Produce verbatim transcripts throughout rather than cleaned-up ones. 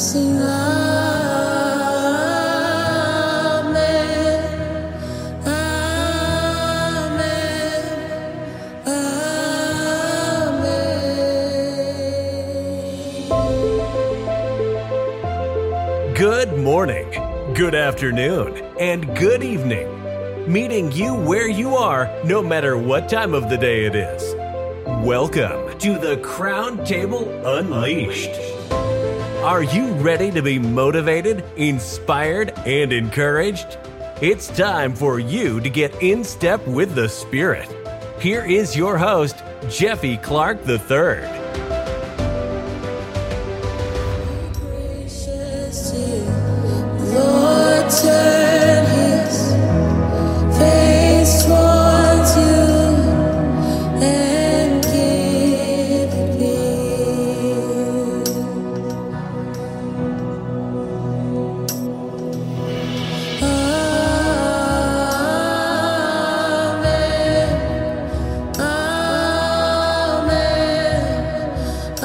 sing amen, amen, amen. Good morning, good afternoon, and good evening. Meeting you where you are, no matter what time of the day it is. Welcome to the Crown Table Unleashed. Are you ready to be motivated, inspired, and encouraged? It's time for you to get in step with the Spirit. Here is your host, Jeffy Clark the third. Lord, turn his face towards you and give it peace. Amen, amen,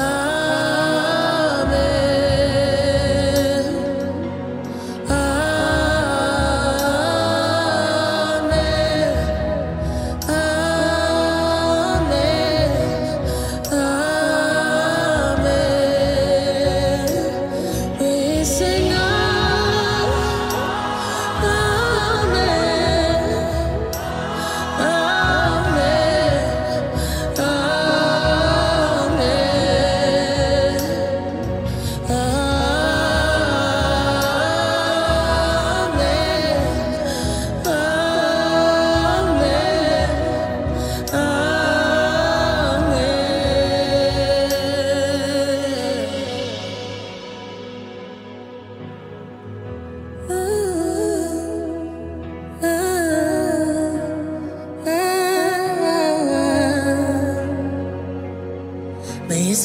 May his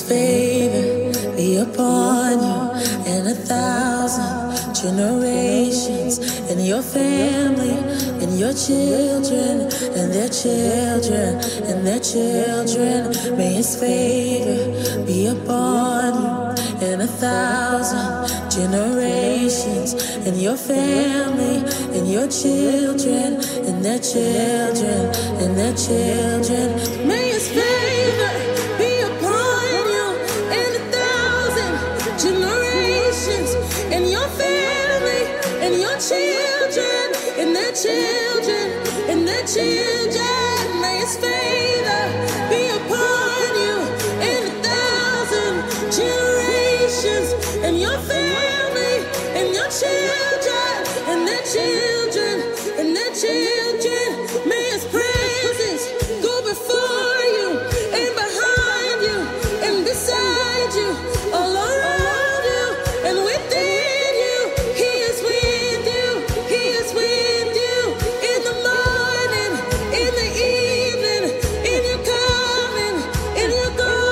favor be upon you and a thousand generations, and your family, and your children, and their children, and their children. May his favor be upon you and a thousand generations, and your family, and your children, and their children, and their children. May his favor be upon you and a thousand generations, and your family, and your children, and their children, and their children. May his favor be upon you and a thousand generations, and your family, and your children, and their children, and their children. May his presence go before you and behind you and beside you, all around you and within you. He is with you, he is with you in the morning, in the evening, in your coming, in your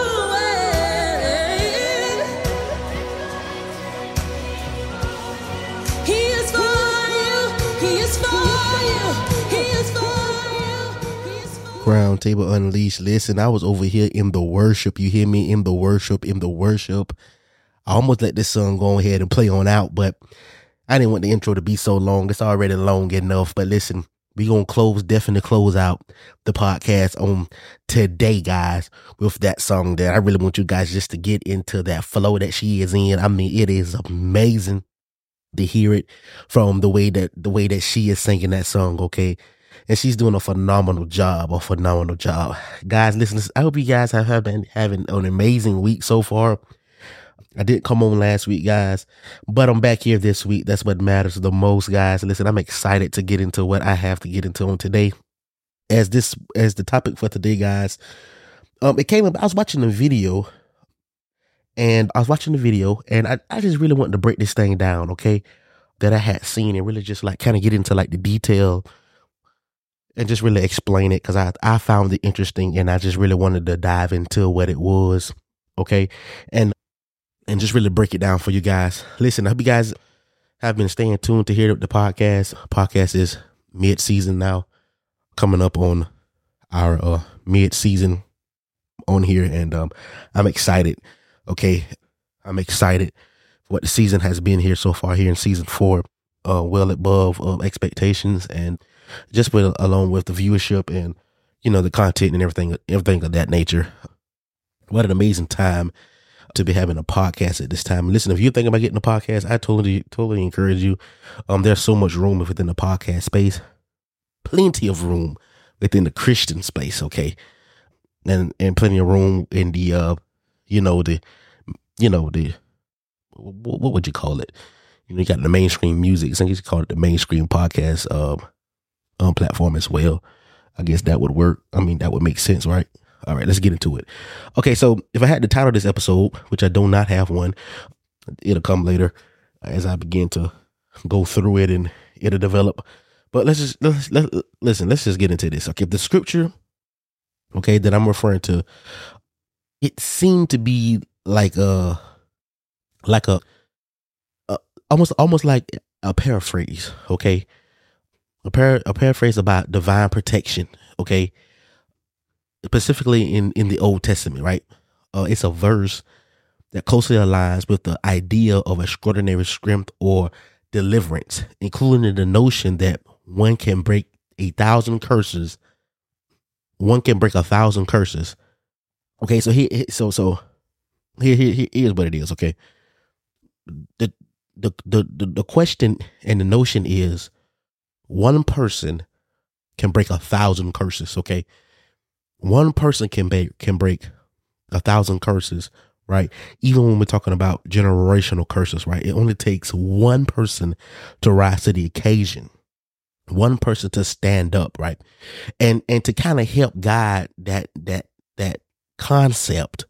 going. He is for you, he is for you, he is for you, he is for you. Crown Table Unleashed. Listen, I was over here in the worship. You hear me? In the worship, in the worship. I almost let this song go ahead and play on out, but I didn't want the intro to be so long. It's already long enough. But listen, we going to close, definitely close out the podcast on today, guys, with that song there. I really want you guys just to get into that flow that she is in. I mean, it is amazing to hear it from the way that the way that she is singing that song, okay? And she's doing a phenomenal job, a phenomenal job. Guys, listen, listen, I hope you guys have been having an amazing week so far. I didn't come on last week, guys, but I'm back here this week. That's what matters the most, guys. Listen, I'm excited to get into what I have to get into on today. As this, as the topic for today, guys, um, it came up, I was watching a video, and I was watching the video, and I, I just really wanted to break this thing down, okay, that I had seen, and really just like kind of get into like the detail and just really explain it, because I, I found it interesting, and I just really wanted to dive into what it was, okay, and and just really break it down for you guys. Listen, I hope you guys have been staying tuned to hear the podcast. Podcast is mid-season now, coming up on our uh, mid-season on here, and um, I'm excited, okay, I'm excited what the season has been here so far here in season four, uh, well above uh, expectations, and just with along with the viewership and, you know, the content and everything, everything of that nature. What an amazing time to be having a podcast at this time. Listen, if you're thinking about getting a podcast, I totally, totally encourage you. Um, there's so much room within the podcast space, plenty of room within the Christian space. Okay. And, and plenty of room in the, uh, you know, the, you know, the, what, what would you call it? You know, you got the mainstream music. I think you could call it the mainstream podcast, um, um, platform as well. I guess that would work. I mean, that would make sense, right? All right, let's get into it. Okay, so if I had to title this episode, which I do not have one, it'll come later as I begin to go through it and it'll develop. But let's just let's, let's listen. Let's just get into this. Okay, the scripture, okay, that I'm referring to, it seemed to be like a like a, a almost almost like a paraphrase. Okay, a par a paraphrase about divine protection. Okay. Specifically in, in the Old Testament, right? Uh, it's a verse that closely aligns with the idea of extraordinary strength or deliverance, including the notion that one can break a thousand curses. One can break a thousand curses. Okay, so here, so so here, here, here here's what it is. Okay, the the the the, the question and the notion is one person can break a thousand curses. Okay. One person can break can break a thousand curses, right? Even when we're talking about generational curses, right? It only takes one person to rise to the occasion, one person to stand up, right? And and to kind of help guide that that that concept,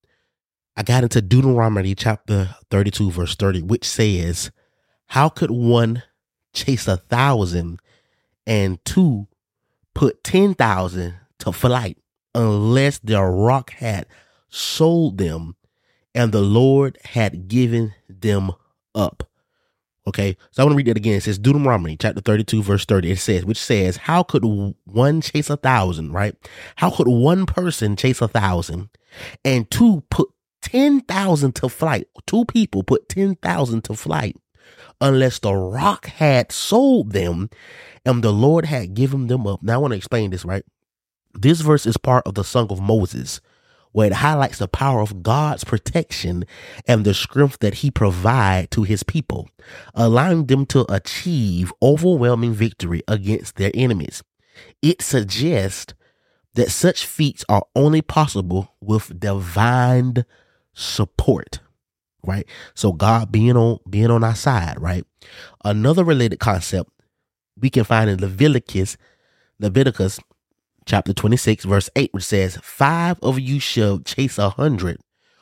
I got into Deuteronomy chapter thirty-two, verse thirty, which says, "How could one chase a thousand and two put ten thousand to flight, unless their rock had sold them and the Lord had given them up?" Okay, so I want to read that again. It says Deuteronomy chapter thirty-two, verse thirty. It says, which says, "How could one chase a thousand," right? How could one person chase a thousand and two put ten thousand to flight? Two people put ten thousand to flight unless the rock had sold them and the Lord had given them up. Now I want to explain this, right? This verse is part of the Song of Moses, where it highlights the power of God's protection and the strength that he provides to his people, allowing them to achieve overwhelming victory against their enemies. It suggests that such feats are only possible with divine support, right? So God being on, being on our side, right? Another related concept we can find in Leviticus, Leviticus, chapter twenty-six, verse eight, which says, "Five of you shall chase a hundred,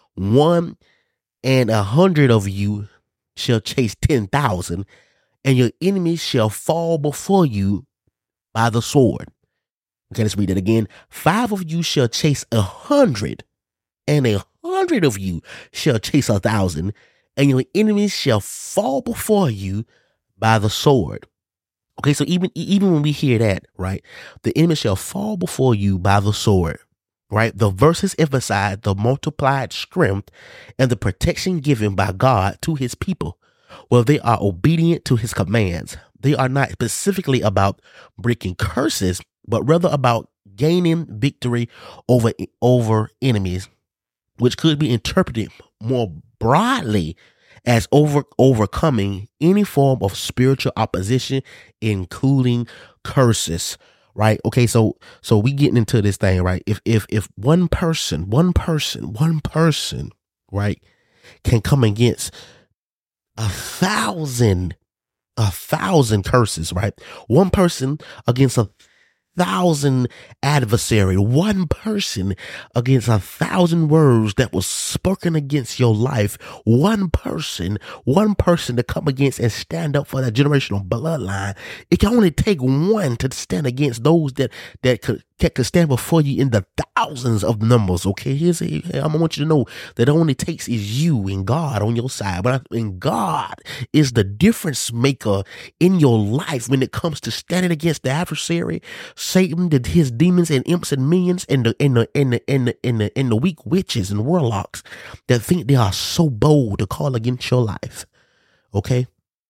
one and a hundred of you shall chase ten thousand, and your enemies shall fall before you by the sword." Okay, let's read that again. Five of you shall chase a hundred, and a hundred of you shall chase a thousand, and your enemies shall fall before you by the sword. Okay, so even even when we hear that, right, the enemy shall fall before you by the sword, right? The verses emphasize the multiplied strength and the protection given by God to his people. Well, they are obedient to his commands. They are not specifically about breaking curses, but rather about gaining victory over, over enemies, which could be interpreted more broadly as over overcoming any form of spiritual opposition, including curses, right? Okay, so so we getting into this thing, right? If if if one person, one person, one person, right, can come against a thousand, a thousand curses, right? One person against a thousand adversary, one person against a thousand words that was spoken against your life, one person, one person to come against and stand up for that generational bloodline. It can only take one to stand against those that that could that could stand before you in the thousands of numbers. Okay, here's a, I want you to know that all it takes is you and God on your side. But I, and God is the difference maker in your life when it comes to standing against the adversary, Satan, the, his demons and imps and minions, and the and the and the and the and the, and the weak witches and warlocks that think they are so bold to call against your life. Okay,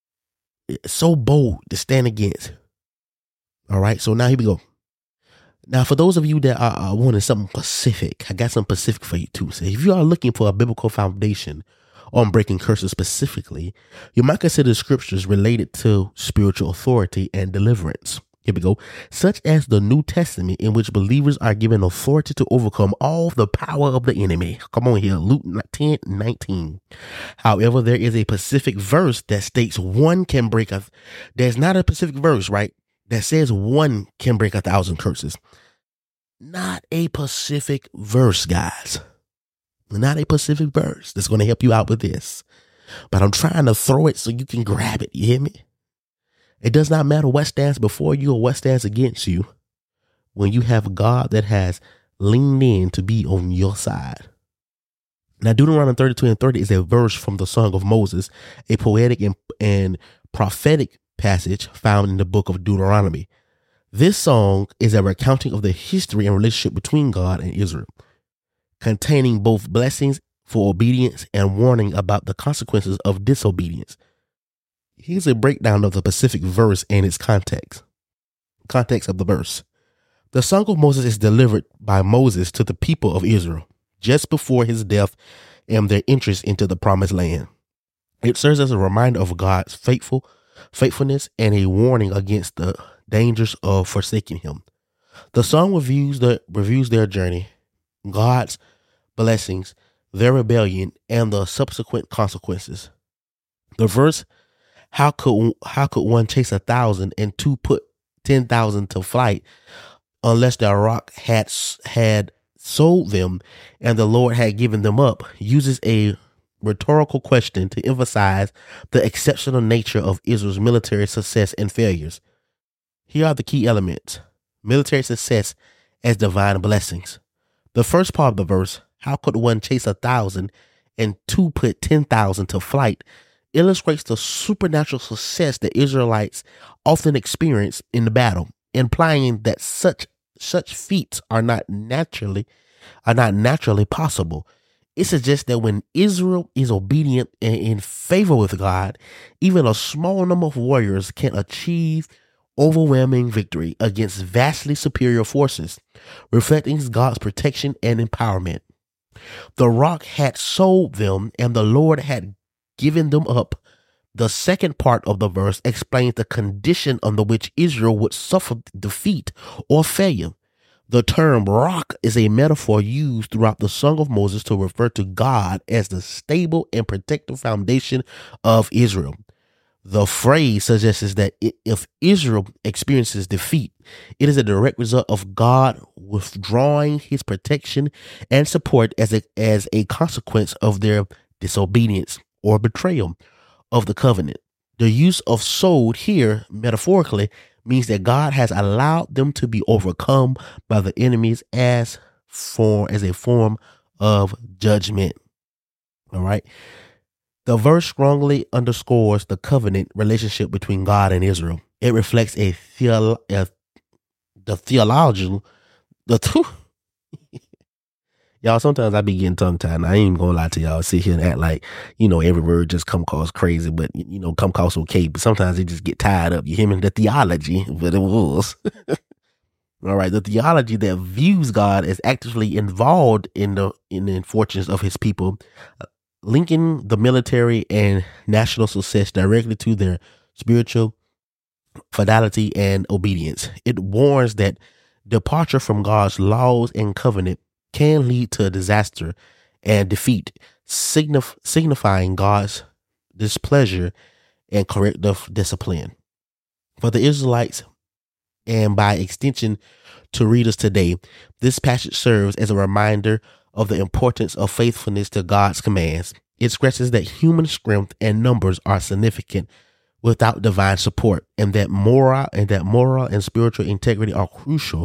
so bold to stand against. All right, so now here we go. Now, for those of you that are, are wanting something specific, I got something specific for you too. So if you are looking for a biblical foundation on breaking curses specifically, you might consider scriptures related to spiritual authority and deliverance. Here we go. Such as the New Testament, in which believers are given authority to overcome all the power of the enemy. Come on here, Luke ten nineteen. However, there is a specific verse that states one can break a, there's not a specific verse, right, that says one can break a thousand curses. Not a specific verse, guys. Not a specific verse that's going to help you out with this. But I'm trying to throw it so you can grab it. You hear me? It does not matter what stands before you or what stands against you when you have a God that has leaned in to be on your side. Now, Deuteronomy thirty-two and thirty is a verse from the Song of Moses, a poetic and, and prophetic passage found in the book of Deuteronomy. This song is a recounting of the history and relationship between God and Israel, containing both blessings for obedience and warning about the consequences of disobedience. Here's a breakdown of the specific verse and its context. Context of the verse. The Song of Moses is delivered by Moses to the people of Israel just before his death and their entrance into the promised land. It serves as a reminder of God's faithful faithfulness and a warning against the dangers of forsaking him. The song reviews the reviews their journey, God's blessings, their rebellion, and the subsequent consequences. The verse, how could how could one chase a thousand and two put ten thousand to flight unless the rock had had sold them and the Lord had given them up, uses a rhetorical question to emphasize the exceptional nature of Israel's military success and failures. Here are the key elements. Military success as divine blessings. The first part of the verse, how could one chase a thousand and two put ten thousand to flight, illustrates the supernatural success that Israelites often experience in the battle, implying that such such feats are not naturally are not naturally possible. It suggests that when Israel is obedient and in favor with God, even a small number of warriors can achieve overwhelming victory against vastly superior forces, reflecting God's protection and empowerment. The rock had sold them and the Lord had given them up. The second part of the verse explains the condition under which Israel would suffer defeat or failure. The term rock is a metaphor used throughout the Song of Moses to refer to God as the stable and protective foundation of Israel. The phrase suggests that if Israel experiences defeat, it is a direct result of God withdrawing his protection and support as a, as a consequence of their disobedience or betrayal of the covenant. The use of sold here, metaphorically, means that God has allowed them to be overcome by the enemies as for as a form of judgment. All right. The verse strongly underscores the covenant relationship between God and Israel. It reflects a, theolo- a the theological, the two. Y'all, sometimes I be getting tongue-tied. I ain't even gonna lie to y'all. Sit here and act like, you know, every word just come across crazy, but, you know, come across okay. But sometimes it just get tied up. You hear me? The theology, but it was. All right. The theology that views God as actively involved in the, in the fortunes of his people, linking the military and national success directly to their spiritual fidelity and obedience. It warns that departure from God's laws and covenant can lead to disaster and defeat, signif- signifying God's displeasure and corrective discipline. For the Israelites, and by extension to readers today, this passage serves as a reminder of the importance of faithfulness to God's commands. It stresses that human strength and numbers are significant without divine support, and that moral and that moral and spiritual integrity are crucial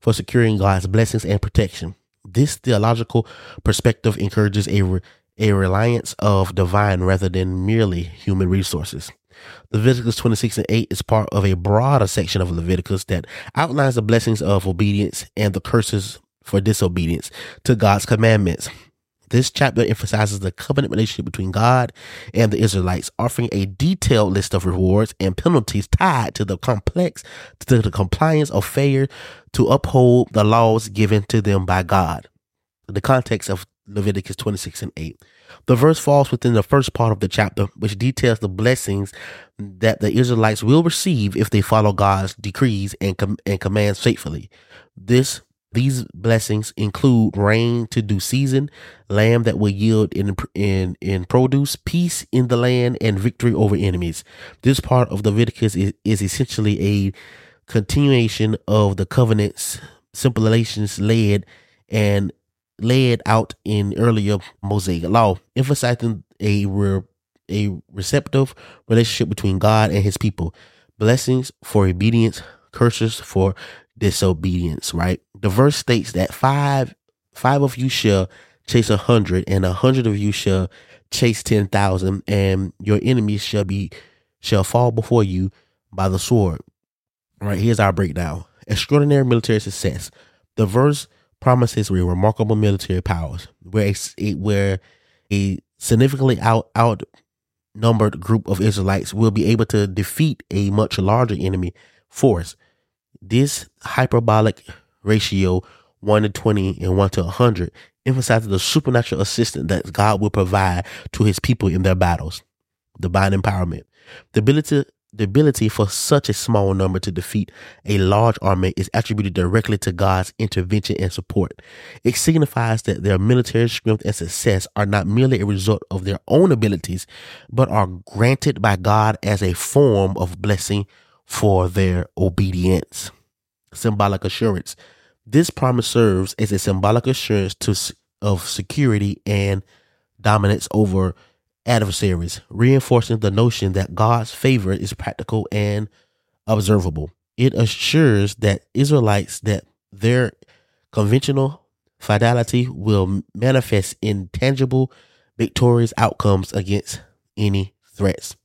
for securing God's blessings and protection. This theological perspective encourages a, re- a reliance of divine rather than merely human resources. Leviticus twenty-six and eight is part of a broader section of Leviticus that outlines the blessings of obedience and the curses for disobedience to God's commandments. This chapter emphasizes the covenant relationship between God and the Israelites, offering a detailed list of rewards and penalties tied to the complex, to the compliance of failure to uphold the laws given to them by God. The context of Leviticus twenty-six and eight. The verse falls within the first part of the chapter, which details the blessings that the Israelites will receive if they follow God's decrees and, com- and commands faithfully. This These blessings include rain to due season, land that will yield in, in, in produce, peace in the land, and victory over enemies. This part of Leviticus is, is essentially a continuation of the covenant's stipulations laid and laid out in earlier Mosaic law, emphasizing a re, a receptive relationship between God and his people. Blessings for obedience, curses for disobedience, right? The verse states that five five of you shall chase a hundred, and a hundred of you shall chase ten thousand, and your enemies shall be shall fall before you by the sword. All right, here's our breakdown. Extraordinary military success. The verse promises a remarkable military powers, where a, where a significantly out outnumbered group of Israelites will be able to defeat a much larger enemy force. This hyperbolic ratio, one to twenty and one to one hundred, emphasizes the supernatural assistance that God will provide to his people in their battles. Divine empowerment. The ability, the ability for such a small number to defeat a large army is attributed directly to God's intervention and support. It signifies that their military strength and success are not merely a result of their own abilities, but are granted by God as a form of blessing for their obedience. Symbolic assurance. This promise serves as a symbolic assurance to, of security and dominance over adversaries, reinforcing the notion that God's favor is practical and observable. It assures that Israelites that their conventional fidelity will manifest in tangible, victorious outcomes against any threats.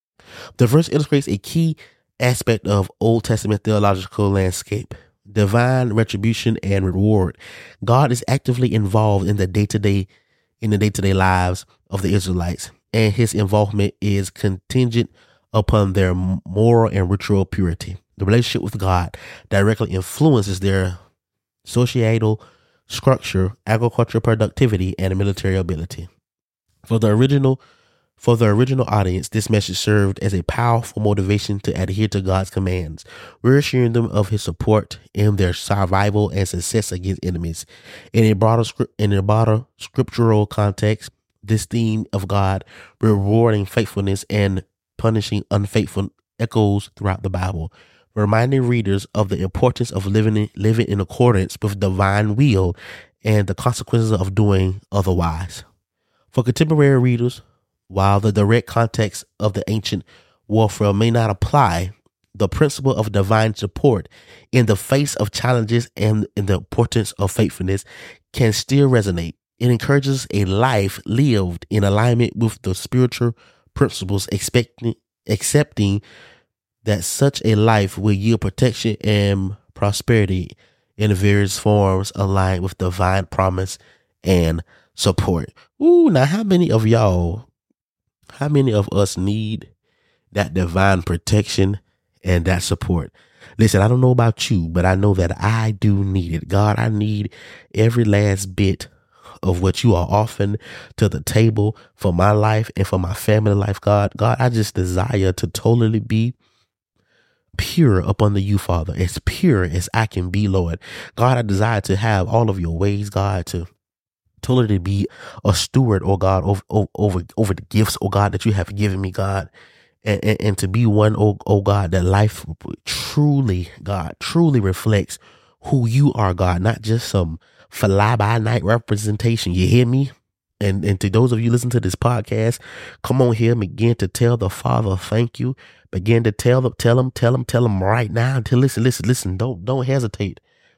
The verse illustrates a key aspect of Old Testament theological landscape: divine retribution and reward. God is actively involved in the day-to-day in the day-to-day lives of the Israelites, and his involvement is contingent upon their moral and ritual purity. The relationship with God directly influences their societal structure, agricultural productivity, and military ability. For the original For the original audience, this message served as a powerful motivation to adhere to God's commands, reassuring them of his support in their survival and success against enemies. In a broader, in a broader scriptural context, this theme of God rewarding faithfulness and punishing unfaithful echoes throughout the Bible, reminding readers of the importance of living, living in accordance with divine will and the consequences of doing otherwise. For contemporary readers, while the direct context of the ancient warfare may not apply, the principle of divine support in the face of challenges and in the importance of faithfulness can still resonate. It encourages a life lived in alignment with the spiritual principles, expecting, accepting that such a life will yield protection and prosperity in various forms aligned with divine promise and support. Ooh, now how many of y'all How many of us need that divine protection and that support? Listen, I don't know about you, but I know that I do need it. God, I need every last bit of what you are offering to the table for my life and for my family life. God, God, I just desire to totally be pure up under you, Father, as pure as I can be, Lord. God, I desire to have all of your ways, God, to totally be a steward, oh God, over over over the gifts, oh God, that you have given me, God, and, and, and to be one, oh, oh God, that life truly, God, truly reflects who you are, God, not just some fly by night representation. You hear me? And and to those of you listening to this podcast, come on here, begin to tell the Father thank you. Begin to tell them, tell them, tell them, tell them right now. To listen, listen, listen. Don't don't hesitate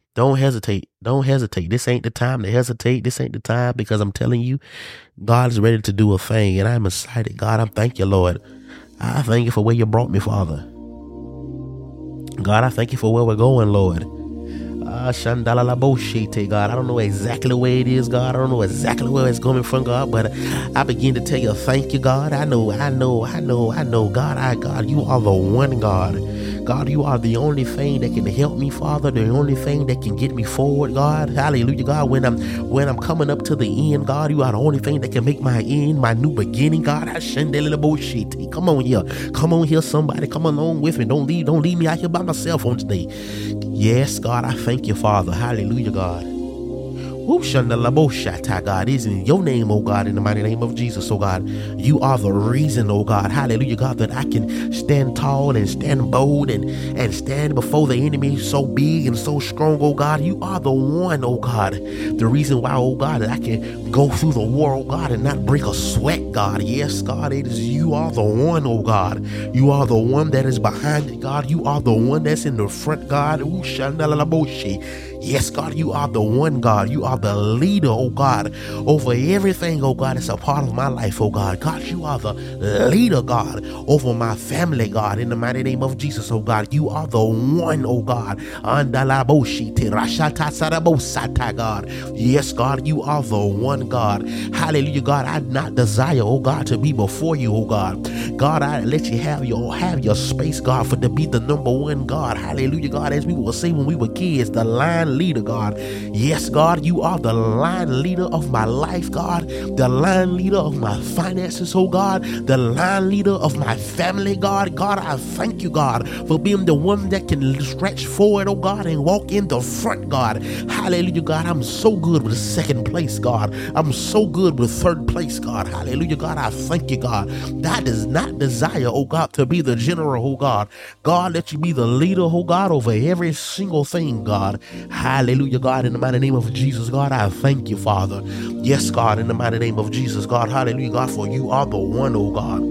Don't hesitate. Don't hesitate. This ain't the time to hesitate. This ain't the time, because I'm telling you, God is ready to do a thing, and I'm excited. God, I thank you, Lord. I thank you for where you brought me, Father. God, I thank you for where we're going, Lord. Ah, Shandala Boshete, God. I don't know exactly where it is, God. I don't know exactly where it's coming from, God, but I begin to tell you, thank you, God. I know, I know, I know, I know, God, I, God, you are the one, God. God, you are the only thing that can help me, Father, the only thing that can get me forward, God. Hallelujah, God. When I'm when I'm coming up to the end, God, you are the only thing that can make my end, my new beginning, God. Come on here. Come on here, somebody. Come along with me. Don't leave, don't leave me out here by myself on today. Yes, God, I thank you, Father. Hallelujah, God. Woo, Shandalaboshata, God, is in your name, oh God, in the mighty name of Jesus, oh God. You are the reason, oh God, hallelujah, God, that I can stand tall and stand bold and, and stand before the enemy so big and so strong, oh God. You are the one, oh God, the reason why, oh God, that I can go through the war, oh God, and not break a sweat, God. Yes, God, it is you are the one, oh God. You are the one that is behind it, God. You are the one that's in the front, God. Ooh, Shandalaboshi. Yes, God, you are the one, God. You are the leader, oh God, over everything, oh God, that's a part of my life, oh God. God, you are the leader, God, over my family, God, in the mighty name of Jesus, oh God. You are the one, oh God. God. Yes, God, you are the one, God. Hallelujah, God. I not desire, oh God, to be before you, oh God. God, I let you have your have your space, God, for to be the number one, God. Hallelujah, God. As we will say when we were kids, the line leader, God. Yes, God, you are the line leader of my life, God. The line leader of my finances, oh God. The line leader of my family, God. God, I thank you, God, for being the one that can stretch forward, oh God, and walk in the front, God. Hallelujah, God. I'm so good with second place, God. I'm so good with third place, God. Hallelujah, God. I thank you, God. That does not desire, oh God, to be the general, oh God. God, let you be the leader, oh God, over every single thing, God. Hallelujah, God, in the mighty name of Jesus, God, I thank you, Father. Yes, God, in the mighty name of Jesus, God, hallelujah, God, for you are the one, oh God.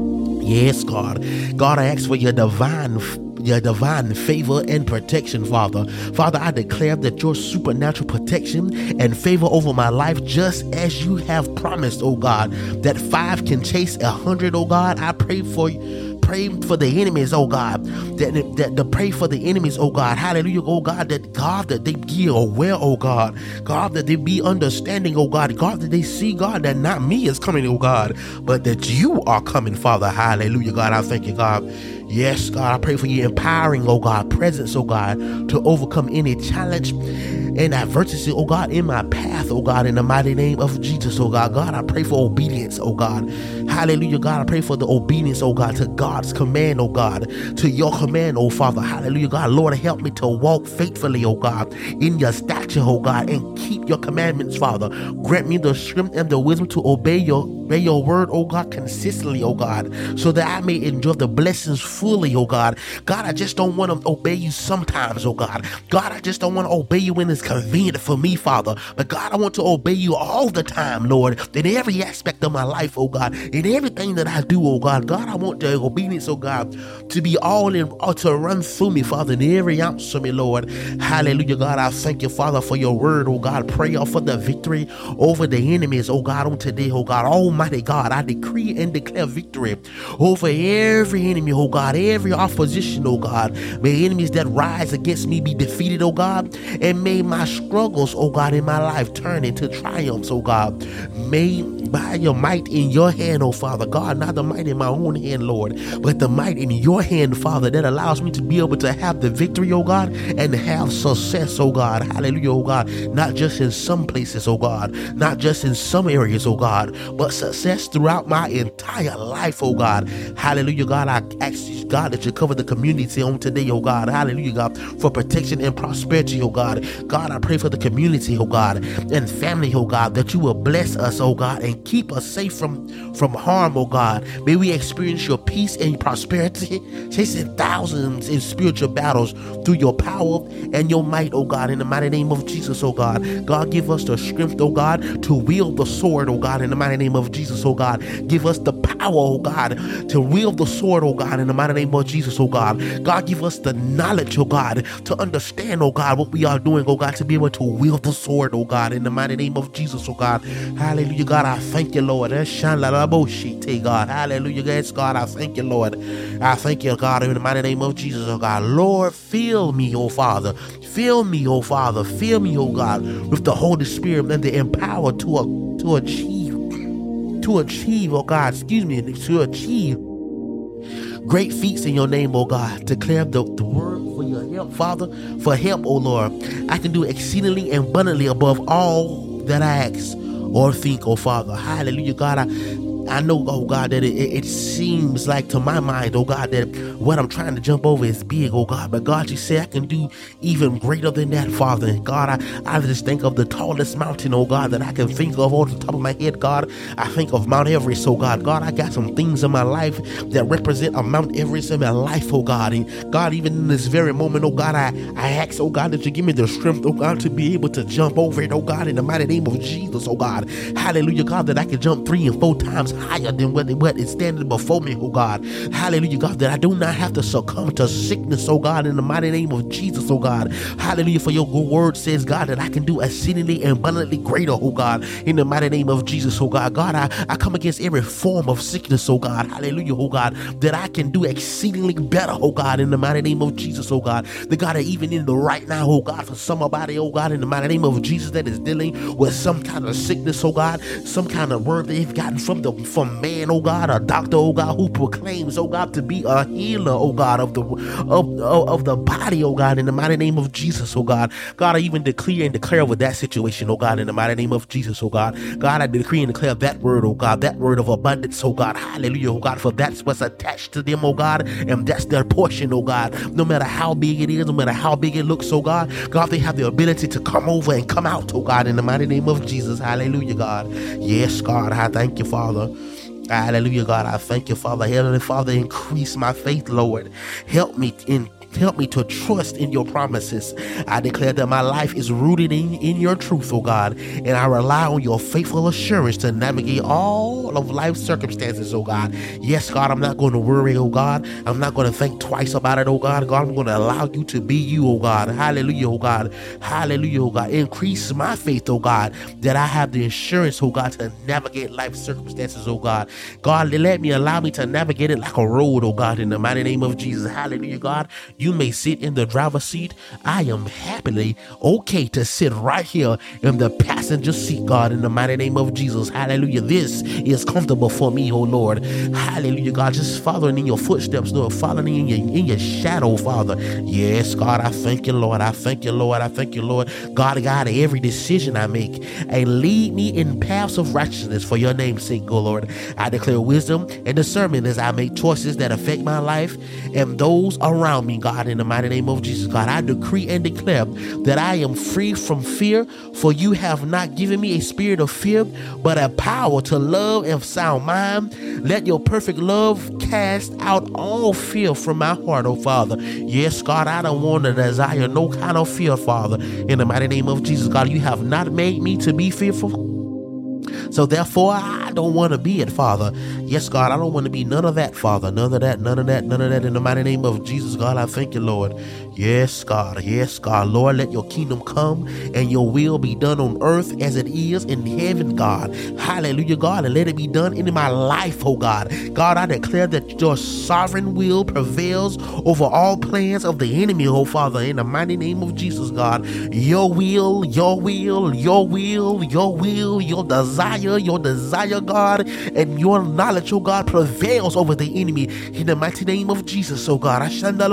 Yes, God. God, I ask for your divine your divine favor and protection, Father. Father, I declare that your supernatural protection and favor over my life, just as you have promised, oh God, that five can chase a hundred, oh God. I pray for you. Pray for the enemies, oh God, that, that to pray for the enemies, oh God, hallelujah, oh God, that God, that they be aware, oh God, God, that they be understanding, oh God, God, that they see, God, that not me is coming, oh God, but that you are coming, Father, hallelujah, God, I thank you, God. Yes, God, I pray for your empowering, oh God, presence, oh God, to overcome any challenge and adversity, oh God, in my path, oh God, in the mighty name of Jesus, oh God. God, I pray for obedience, oh God. Hallelujah, God, I pray for the obedience, oh God, to God's command, oh God, to your command, oh Father. Hallelujah, God. Lord, help me to walk faithfully, oh God, in your stature, oh God, and keep your commandments, Father. Grant me the strength and the wisdom to obey your, obey your word, oh God, consistently, oh God, so that I may enjoy the blessings fully, oh God. God, I just don't want to obey you sometimes, oh God. God, I just don't want to obey you when it's convenient for me, Father. But God, I want to obey you all the time, Lord, in every aspect of my life, oh God, in everything that I do, oh God. God, I want the obedience, oh God, to be all in, or to run through me, Father, in every ounce of me, Lord. Hallelujah, God, I thank you, Father, for your word, oh God. Pray for the victory over the enemies, oh God, on today, oh God. Almighty God, I decree and declare victory over every enemy, oh God, every opposition, oh God. May enemies that rise against me be defeated, oh God, and may my struggles, oh God, in my life turn into triumphs, oh God. May by your might in your hand, oh Father God, not the might in my own hand, Lord, but the might in your hand, Father, that allows me to be able to have the victory, oh God, and have success, oh God. Hallelujah, oh God, not just in some places, oh God, not just in some areas, oh God, but success throughout my entire life, oh God. Hallelujah, God, I ask you, God, that you cover the community on today, oh God. Hallelujah, God, for protection and prosperity, oh God. God, I pray for the community, oh God, and family, oh God, that you will bless us, oh God, and keep us safe from, from harm, oh God. May we experience your peace and prosperity, chasing thousands in spiritual battles through your power and your might, oh God, in the mighty name of Jesus, oh God. God, give us the strength, oh God, to wield the sword, oh God, in the mighty name of Jesus, oh God. Give us the power, power, oh God, to wield the sword, oh God, in the mighty name of Jesus, oh God. God, give us the knowledge, oh God, to understand, oh God, what we are doing, oh God, to be able to wield the sword, oh God, in the mighty name of Jesus, oh God. Hallelujah, God, I thank you, Lord. God, hallelujah, yes, God, I thank you, Lord. I thank you, God, in the mighty name of Jesus, oh God. Lord, fill me, oh Father. Fill me, oh Father. Fill me, oh God, with the Holy Spirit and the empower to, uh, to achieve, to achieve, oh God, excuse me, to achieve great feats in your name, oh God. Declare the, the word for your help, Father, for help, oh Lord. I can do exceedingly and abundantly above all that I ask or think, oh Father. Hallelujah, God. I I know, oh God, that it, it seems like to my mind, oh God, that what I'm trying to jump over is big, oh God. But God, you say I can do even greater than that, Father. And God, I, I just think of the tallest mountain, oh God, that I can think of on the top of my head, God. I think of Mount Everest, oh God. God, I got some things in my life that represent a Mount Everest in my life, oh God. And God, even in this very moment, oh God, I, I ask, oh God, that you give me the strength, oh God, to be able to jump over it, oh God, in the mighty name of Jesus, oh God. Hallelujah, God, that I can jump three and four times higher than what, what is standing before me, oh God. Hallelujah, God, that I do not have to succumb to sickness, oh God, in the mighty name of Jesus, oh God. Hallelujah, for your good word says, God, that I can do exceedingly and abundantly greater, oh God, in the mighty name of Jesus, oh God. God, I, I come against every form of sickness, oh God. Hallelujah, oh God, that I can do exceedingly better, oh God, in the mighty name of Jesus, oh God. The God, that even in the right now, oh God, for somebody, oh God, in the mighty name of Jesus, that is dealing with some kind of sickness, oh God, some kind of word they've gotten from the from man, oh God, a doctor, oh God, who proclaims, oh God, to be a healer, oh God, of the of, of, of the body, oh God, in the mighty name of Jesus, oh God. God, I even declare and declare with that situation, oh God, in the mighty name of Jesus, oh God. God, I decree and declare that word, oh God, that word of abundance, oh God, hallelujah, oh God, for that's what's attached to them, oh God, and that's their portion, oh God. No matter how big it is, no matter how big it looks, oh God, God, they have the ability to come over and come out, oh God, in the mighty name of Jesus, hallelujah, God. Yes, God, I thank you, Father. Hallelujah, God, I thank you, Father. Heavenly Father, increase my faith, Lord. Help me in Help me to trust in your promises. I declare that my life is rooted in, in your truth, oh God, and I rely on your faithful assurance to navigate all of life's circumstances, oh God. Yes, God, I'm not going to worry, oh God. I'm not going to think twice about it, oh God. God, I'm going to allow you to be you, oh God. Hallelujah, oh God. Hallelujah, oh God. Increase my faith, oh God, that I have the assurance, oh God, to navigate life's circumstances, oh God. God, let me allow me to navigate it like a road, oh God, in the mighty name of Jesus. Hallelujah, God. You may sit in the driver's seat. I am happily okay to sit right here in the passenger seat, God, in the mighty name of Jesus. Hallelujah. This is comfortable for me, oh Lord. Hallelujah, God. Just following in your footsteps, Lord. Following in your, in your shadow, Father. Yes, God, I thank you, Lord. I thank you, Lord. I thank you, Lord. God, God, every decision I make, and lead me in paths of righteousness for your name's sake, oh Lord. I declare wisdom and discernment as I make choices that affect my life and those around me, God, in the mighty name of Jesus, God. I decree and declare that I am free from fear, for you have not given me a spirit of fear, but a power to love and sound mind. Let your perfect love cast out all fear from my heart, oh Father. Yes, God, I don't want to desire no kind of fear, Father. In the mighty name of Jesus, God, you have not made me to be fearful. So therefore, I don't want to be it, Father. Yes, God, I don't want to be none of that, Father. None of that, none of that, none of that. In the mighty name of Jesus, God, I thank you, Lord. Yes, God. Yes, God. Lord, let your kingdom come and your will be done on earth as it is in heaven, God. Hallelujah, God. And let it be done in my life, oh God. God, I declare that your sovereign will prevails over all plans of the enemy, oh Father. In the mighty name of Jesus, God. Your will, your will, your will, your will, your desire, your desire, God, and your knowledge, oh God, prevails over the enemy in the mighty name of Jesus, oh God.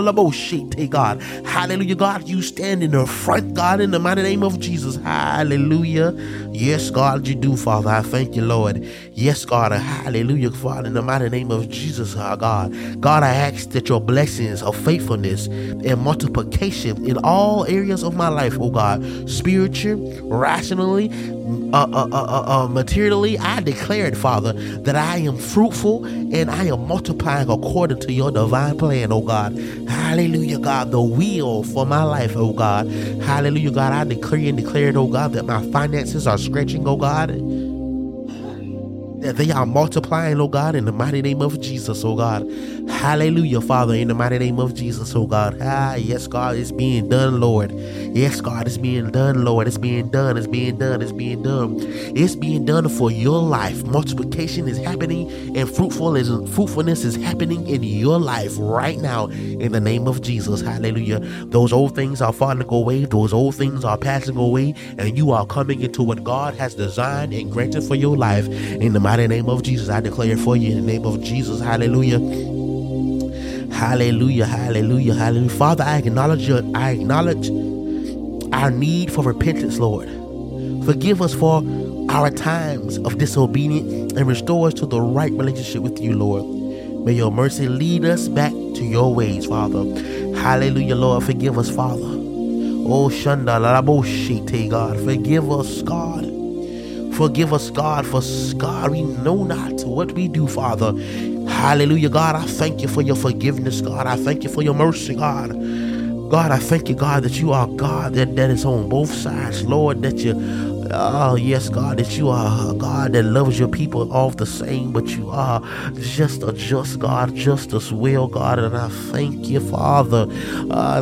God. Hallelujah, God, you stand in the front, God, in the mighty name of Jesus. Hallelujah. Yes, God, you do, Father. I thank you, Lord. Yes, God. Hallelujah, Father, in the mighty name of Jesus, our God. God, I ask that your blessings of faithfulness and multiplication in all areas of my life, oh God, spiritually, rationally, uh, uh, uh, uh, uh, materially, I declare it, Father, that I am fruitful and I am multiplying according to your divine plan, oh God. Hallelujah, God, the will for my life, oh God. Hallelujah, God, I decree and declare it, oh God, that my finances are stretching, oh God. that they are multiplying, oh God, in the mighty name of Jesus, oh God. Hallelujah, Father, in the mighty name of Jesus, oh God. Ah, yes, God, it's being done, Lord. Yes, God, it's being done, Lord. It's being done, it's being done, it's being done. It's being done for your life. Multiplication is happening, and fruitful is, fruitfulness is happening in your life right now, in the name of Jesus. Hallelujah. Those old things are falling away. Those old things are passing away, and you are coming into what God has designed and granted for your life. In the mighty name of Jesus, I declare it for you in the name of Jesus. Hallelujah. Hallelujah. Hallelujah. Hallelujah. Father, I acknowledge your, I acknowledge our need for repentance, Lord. Forgive us for our times of disobedience and restore us to the right relationship with you, Lord. May your mercy lead us back to your ways, Father. Hallelujah, Lord. Forgive us, Father. Oh, Shanda Laboshite, God. Forgive us, God. Forgive us, God, for God, we know not what we do, Father. Hallelujah, God. I thank you for your forgiveness, God. I thank you for your mercy, God. God, I thank you, God, that you are God that, that is on both sides, Lord, that you, oh, yes, God, that you are a God that loves your people all the same, but you are just a just God, just as well, God, and I thank you, Father. Uh,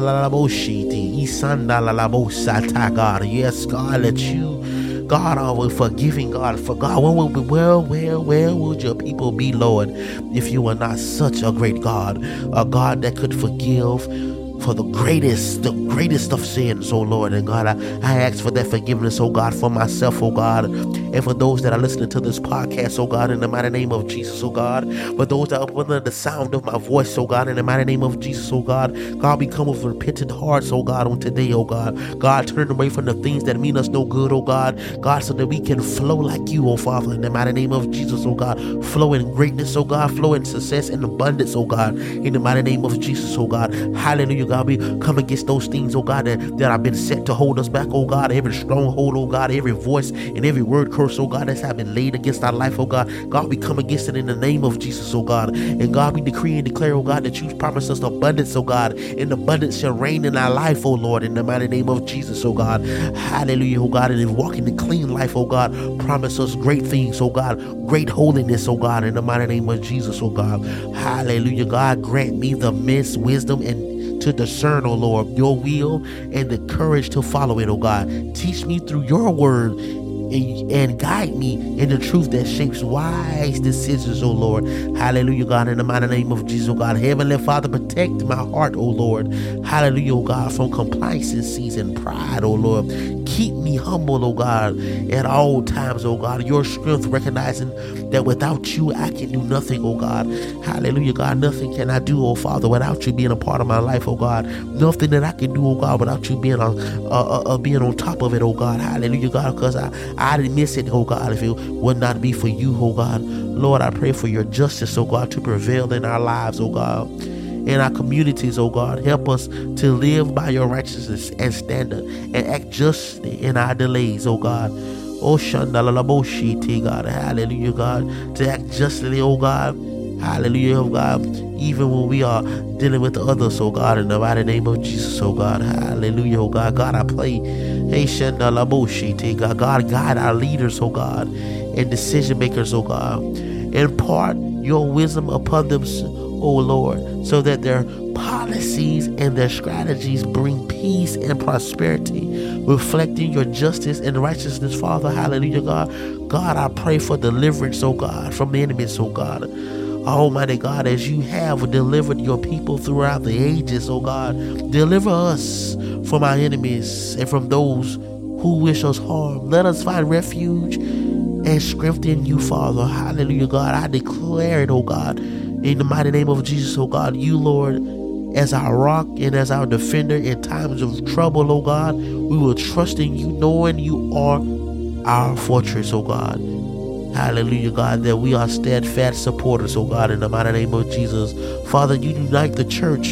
God, yes, God, that you, God, are forgiving, God, for God, where will be, where, where, where would your people be, Lord, if you were not such a great God, a God that could forgive for the greatest, the greatest of sins, oh Lord. And God, I, I ask for that forgiveness, oh God, for myself, oh God, and for those that are listening to this podcast, oh God, in the mighty name of Jesus, oh God, for those that are under the sound of my voice, oh God, in the mighty name of Jesus, oh God. God, we come with repentant hearts, oh God, on today, oh God. God, turn away from the things that mean us no good, oh God. God, so that we can flow like you, oh Father, in the mighty name of Jesus, oh God. Flow in greatness, oh God. Flow in success and abundance, oh God, in the mighty name of Jesus, oh God. Hallelujah, God. We come against those things, oh God, that, that have been set to hold us back, oh God. Every stronghold, oh God, every voice and every word curse, oh God, that's have been laid against our life, oh God. God, we come against it in the name of Jesus, oh God. And God, we decree and declare, oh God, that you promise us abundance, oh God. And abundance shall reign in our life, oh Lord, in the mighty name of Jesus, oh God. Hallelujah, oh God. And in walking the clean life, oh God, promise us great things, oh God. Great holiness, oh God, in the mighty name of Jesus, oh God. Hallelujah, God. Grant me the immense wisdom and to discern, oh Lord, your will and the courage to follow it, oh God. Teach me through your word and, and guide me in the truth that shapes wise decisions, oh Lord. Hallelujah, God, in the mighty name of Jesus, oh God. Heavenly Father, protect my heart, oh Lord. Hallelujah, oh God, from complacency and pride, oh Lord. Keep me humble, oh God, at all times, oh God. Your strength, recognizing that without you, I can do nothing, oh God. Hallelujah, God. Nothing can I do, oh Father, without you being a part of my life, oh God. Nothing that I can do, oh God, without you being on, uh, uh, being on top of it, oh God. Hallelujah, God, because I, I didn't miss it, oh God, if it would not be for you, oh God. Lord, I pray for your justice, oh God, to prevail in our lives, oh God. In our communities, oh God. Help us to live by your righteousness and standard and act justly in our delays, oh God. Oh, Shandalalaboshiti, God. Hallelujah, God. To act justly, oh God. Hallelujah, oh God. Even when we are dealing with the others, oh God, in the mighty name of Jesus, oh God. Hallelujah, oh God. God, I pray. Hey, Shandalaboshiti, God. God, guide our leaders, oh God, and decision makers, oh God. Impart your wisdom upon them, oh Lord, so that their policies and their strategies bring peace and prosperity, reflecting your justice and righteousness, Father. Hallelujah, God. God, I pray for deliverance, oh God, from the enemies, oh God. Almighty God, as you have delivered your people throughout the ages, oh God, deliver us from our enemies and from those who wish us harm. Let us find refuge and strengthen you, Father. Hallelujah, God. I declare it, oh God, in the mighty name of Jesus, oh God. You, Lord, as our rock and as our defender in times of trouble, oh God, we will trust in you, knowing you are our fortress, oh God. Hallelujah, God, that we are steadfast supporters, oh God, in the mighty name of Jesus. Father, you unite the church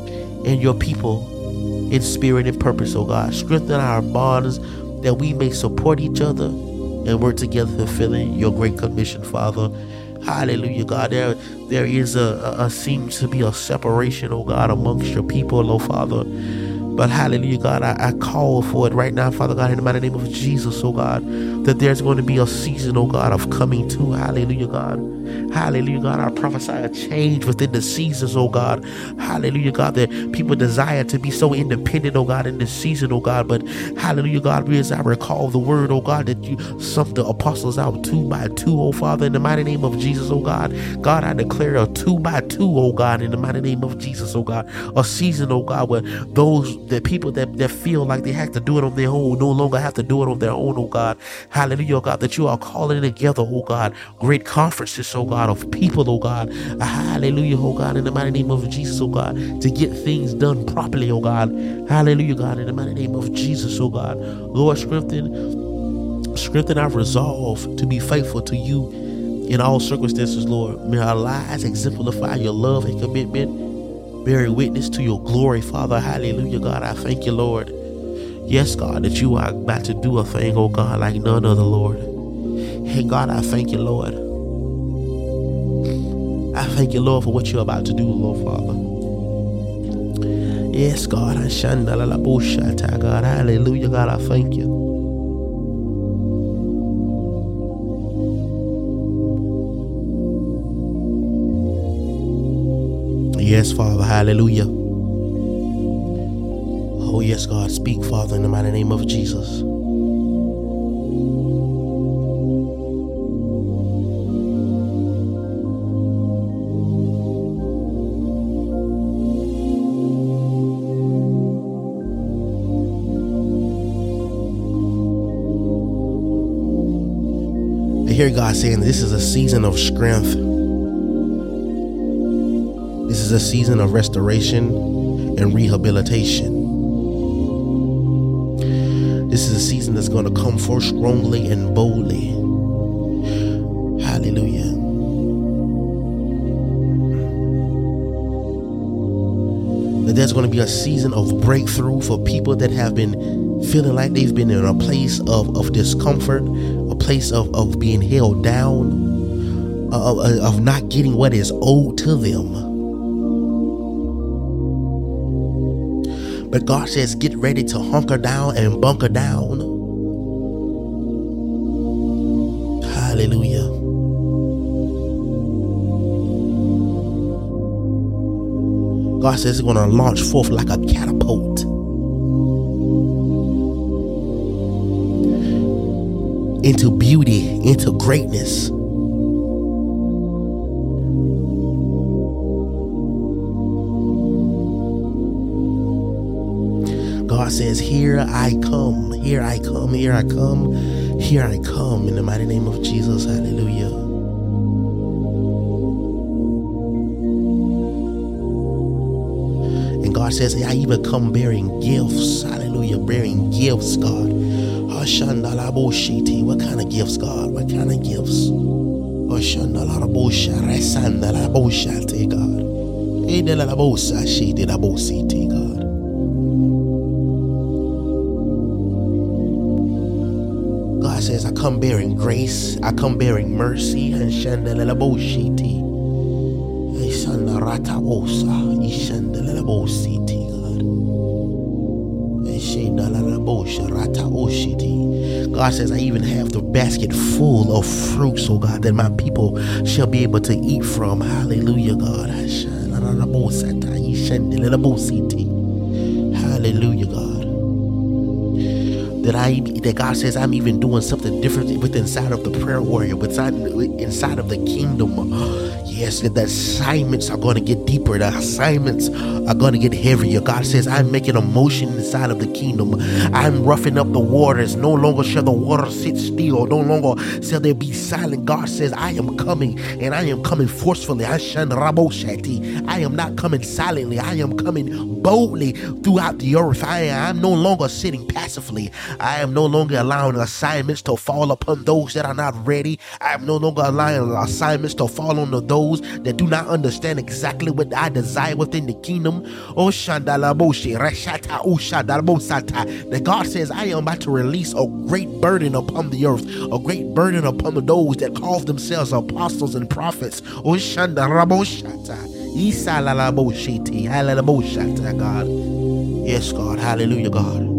and your people in spirit and purpose, oh God. Strengthen our bonds that we may support each other and work together fulfilling your great commission, Father. Hallelujah, God. There, there is a, a, a seems to be a separation, oh God, amongst your people, oh Father. But hallelujah, God, I, I call for it right now, Father God, in the mighty name of Jesus, oh God, that there's going to be a season, oh God, of coming to, hallelujah, God. Hallelujah, God, I prophesy a change within the seasons, oh God. Hallelujah, God, that people desire to be so independent, oh God, in this season, oh God. But hallelujah, God, as I recall the word, oh God, that you sent the apostles out two by two, oh Father, in the mighty name of Jesus, oh God. God, I declare a two by two, oh God, in the mighty name of Jesus, oh God. A season, oh God, where those, the people that, that feel like they have to do it on their own, no longer have to do it on their own, oh God. Hallelujah, oh God, that you are calling together, oh God, great conferences, oh God, of people, oh God. Hallelujah, oh God, in the mighty name of Jesus, oh God, to get things done properly, oh God. Hallelujah, God, in the mighty name of Jesus, oh God. Lord, strengthen, strengthen our resolve to be faithful to you in all circumstances, Lord. May our lives exemplify your love and commitment, bearing witness to your glory, Father. Hallelujah, God. I thank you, Lord. Yes, God, that you are about to do a thing, oh God, like none other, Lord. Hey, God, I thank you, Lord. I thank you, Lord, for what you're about to do, Lord, Father. Yes, God, I shandalalabushata, God. Hallelujah, God, I thank you. Yes, Father, hallelujah. Oh, yes, God, speak, Father, in the mighty name of Jesus. I hear God saying this is a season of strength. This is a season of restoration and rehabilitation. This is a season that's going to come forth strongly and boldly. Hallelujah. That there's going to be a season of breakthrough for people that have been feeling like they've been in a place of, of discomfort, a place of, of being held down, of, of not getting what is owed to them. But God says, get ready to hunker down and bunker down. Hallelujah. God says it's going to launch forth like a catapult into beauty, into greatness. God says, here I come, here I come, here I come, here I come, in the mighty name of Jesus. Hallelujah. And God says, I even come bearing gifts. Hallelujah, bearing gifts, God. What kind of gifts, God? What kind of gifts? God. God says, I come bearing grace, I come bearing mercy, and Shandalaboshiti. Sanaratabosa, Ishandalabositi, God. God says, I even have the basket full of fruits, oh God, that my people shall be able to eat from. Hallelujah, God. Hallelujah, God. That I that God says I'm even doing something different within inside of the prayer warrior, inside inside of the kingdom. Yes, the assignments are going to get deeper. The assignments are going to get heavier. God says I'm making a motion inside of the kingdom. I'm roughing up the waters. No longer shall the water sit still. No longer shall they be silent. God says I am coming, and I am coming forcefully. I am not coming silently. I am coming boldly throughout the earth. I am no longer sitting passively. I am no longer allowing assignments to fall upon those that are not ready. I am no longer allowing assignments to fall on those that do not understand exactly what I desire within the kingdom. Oh, that God says I am about to release a great burden upon the earth, a great burden upon those that call themselves apostles and prophets. Oh, God. Yes, God. Hallelujah, God.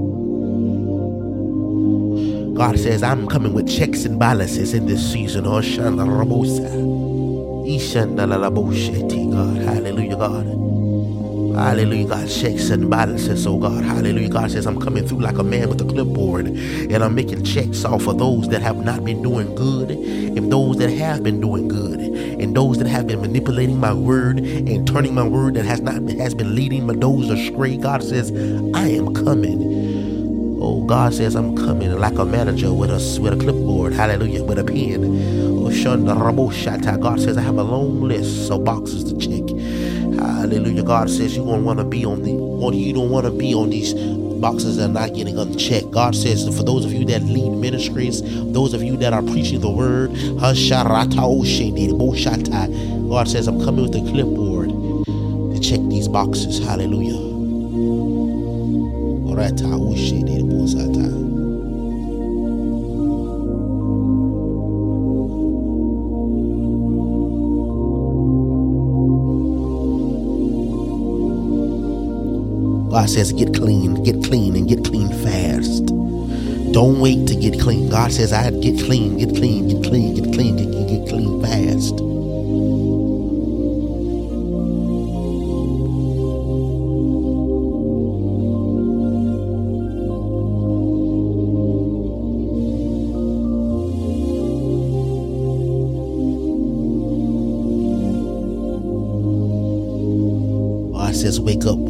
God says, I'm coming with checks and balances in this season. Oh, Shanda Rabosa. Ishanda Lalabosheti, God. Hallelujah, God. Hallelujah, God. Checks and balances, oh God. Hallelujah. God says, I'm coming through like a man with a clipboard, and I'm making checks off of those that have not been doing good, and those that have been doing good, and those that have been manipulating my word and turning my word that has not been, has been leading my those astray. God says, I am coming. Oh, God says, I'm coming like a manager with a, with a clipboard. Hallelujah. With a pen. Oh, Shanda Raboshata. God says, I have a long list of boxes to check. Hallelujah. God says you don't want to be on the or you don't want to be on these boxes that are not getting unchecked. God says for those of you that lead ministries, those of you that are preaching the word, God says I'm coming with the clipboard to check these boxes. Hallelujah. God says, get clean, get clean, and get clean fast. Don't wait to get clean. God says, I get clean, get clean, get clean, get clean, get, get, get clean fast. God says, wake up.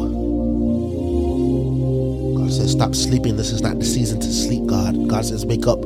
Says, stop sleeping. This is not the season to sleep, God. God says, wake up.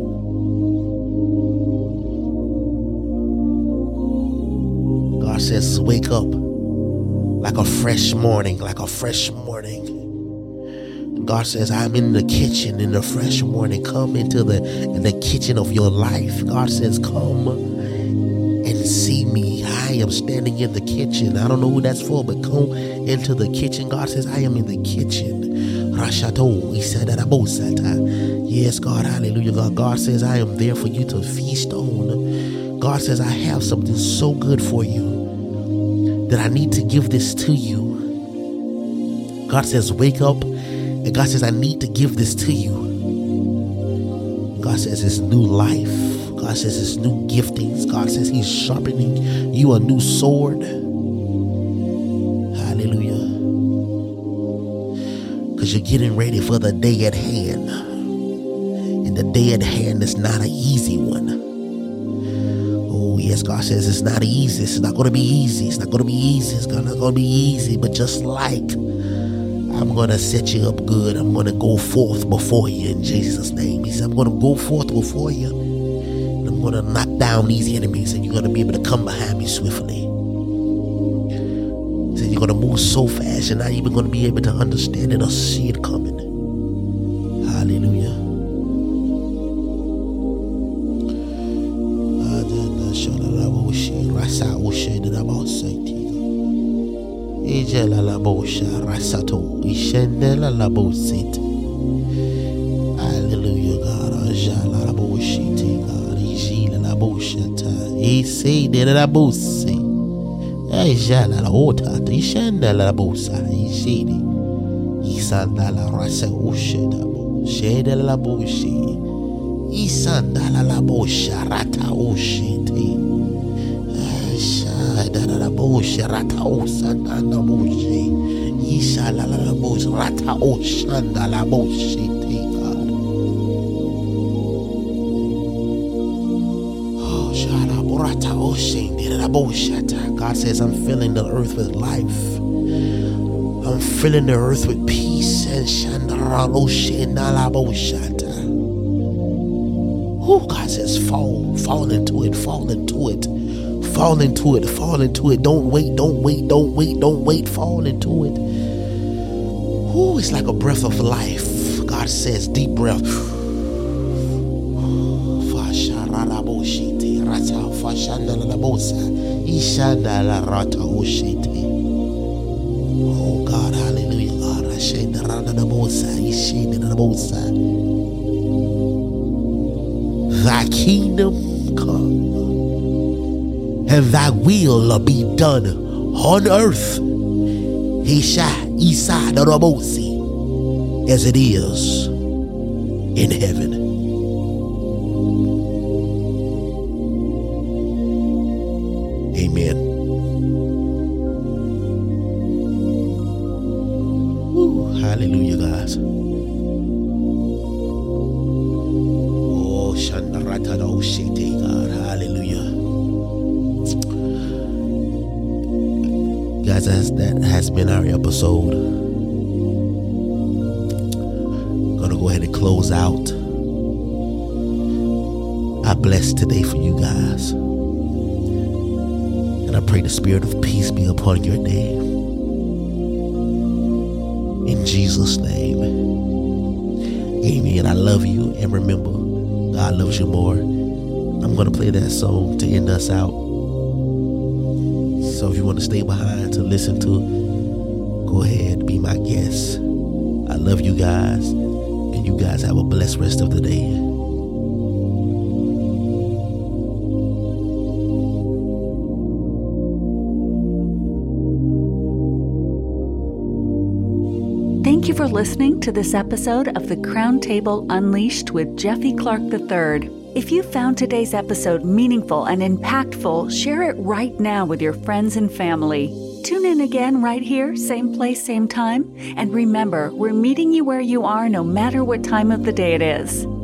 God says, wake up like a fresh morning, like a fresh morning. God says, I'm in the kitchen in the fresh morning. Come into the, in the kitchen of your life. God says, come and see me. I am standing in the kitchen. I don't know who that's for, but come into the kitchen. God says, I am in the kitchen. Rashato, he said that about Satan. Yes, God, hallelujah, God. God says, I am there for you to feast on. God says, I have something so good for you that I need to give this to you. God says, wake up. And God says, I need to give this to you. God says, it's new life. God says, it's new giftings. God says, he's sharpening you a new sword. Hallelujah. Because you're getting ready for the day at hand. And the day at hand is not an easy one. Oh, yes, God says it's not easy. It's not going to be easy. It's not going to be easy. It's not going to be easy. But just like I'm going to set you up good, I'm going to go forth before you in Jesus' name. He said, I'm going to go forth before you. And I'm going to knock down these enemies. And you're going to be able to come behind me swiftly. You're going to move so fast, you're not even going to be able to understand it or see it coming. Hallelujah. Hallelujah, God. Ejala la ota, ishenda la bosa, ishidi, isanda la rasa usheda, sheda la boshi, isanda la bosha rata ushiti, shada la bosha rata usanda la boshi, ishala la bosha rata ushanda la boshiti, God. Oh, shada rata ushindi la boshata. God says, I'm filling the earth with life. I'm filling the earth with peace. And oh, God says, fall, fall into it, fall into it, fall into it, fall into it. Don't wait, don't wait, don't wait, don't wait, fall into it. Oh, it's like a breath of life. God says, deep breath. Oh God, hallelujah, God. Thy kingdom come and thy will be done on earth. Hisha Isa Dorobosi. as it is in heaven. Amen. Woo, hallelujah, guys. Oh, Shandaratado Shete, God. Hallelujah. Guys, that's, that has been our episode. Gonna go ahead and close out. I bless today for you guys. And I pray the spirit of peace be upon your day. In Jesus' name. Amen. I love you. And remember, God loves you more. I'm going to play that song to end us out. So if you want to stay behind to listen to it, go ahead, be my guest. I love you guys. And you guys have a blessed rest of the day. Thank you for listening to this episode of The Crown Table Unleashed with Jeffy Clark the third. If you found today's episode meaningful and impactful, share it right now with your friends and family. Tune in again right here, same place, same time. And remember, we're meeting you where you are no matter what time of the day it is.